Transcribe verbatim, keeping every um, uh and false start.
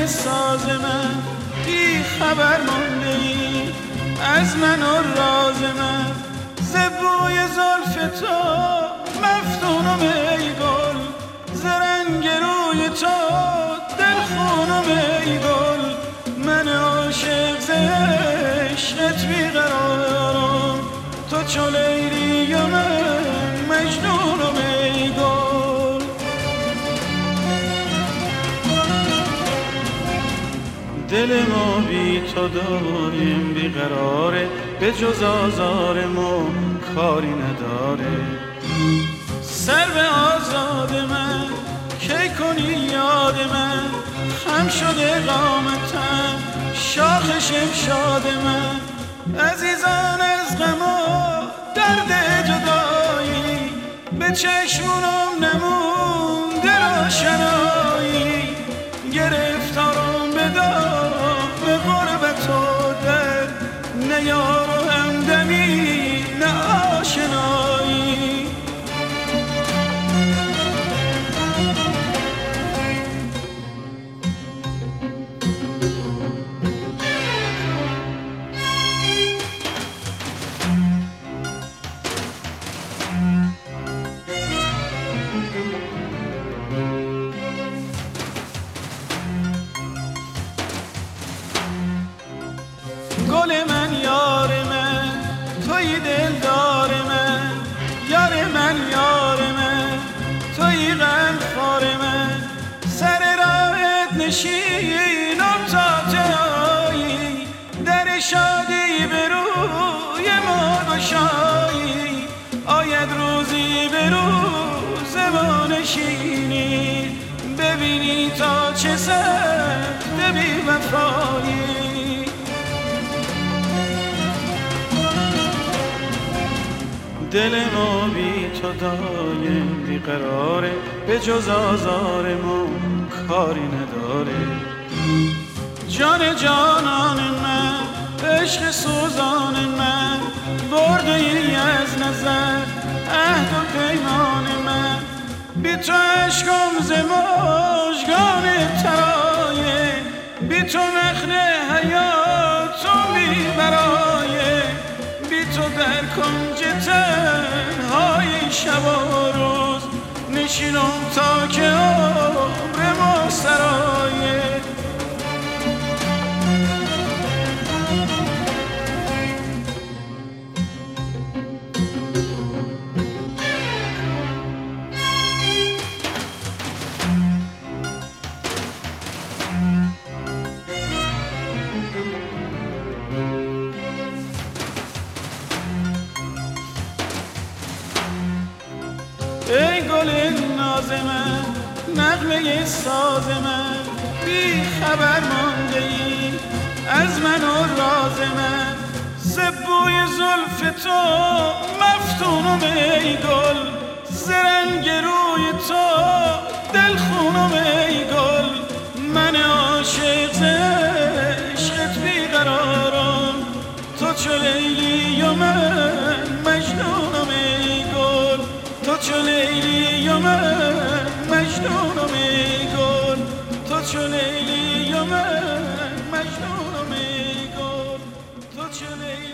ساز من، بی خبر مانده ای از من و راز من. زبوی زلف تو مفتونم ای گل، زرنگ روی تو دل خونم ای گل. من عاشق ز عشقت بیقرارم، تو چو لیلی و من مجنونم ای گل. دل ما بی تو داریم بیقراره، به جز آزار ما کاری نداره. سر به آزاد من کی کنی یاد من، خم شده قامتم شاخ شمشاد من. عزیزان از غم و درد جدایی، به چشمونم نمونده روشنایی. گرفتارم بدار به غربت و در، نه یار و همدمی نه آشنایی. گل من یار من توی دلدار من، یار من یار من توی غمخوار من. سر راهت نشینم تا جایی، در شادی به روی ما گشایی. آید روزی به روز ما نشینی، ببینی تا چه سخت بی وفایی. دل ما بی تو دایم بیقراره، به جز آزار ما کاری نداره. جان جانان من، عشق سوزان من، برده ای از نظر عهد و پیمان من. بی تو عشقم ز مژگان ترایه، بی تو نخل حیاتم بی برایه. بی تو در کنج تنهای شب و روز نشینم تا که عمر ما سرایه. ای گل ناز من، نغمه ساز من، بی خبر مانده ای از من و راز من. زبوی زلف تو مفتونم ای گل، زرنگ روی تو دل خونم ای گل. من عاشق ز عشقت بیقرارم، تو چو لیلی و من مجنونم ای گل. تو چو لیلی و من مجنونم ای گل. تو چو لیلی و من مجنونم ای گل. تو چو لیلی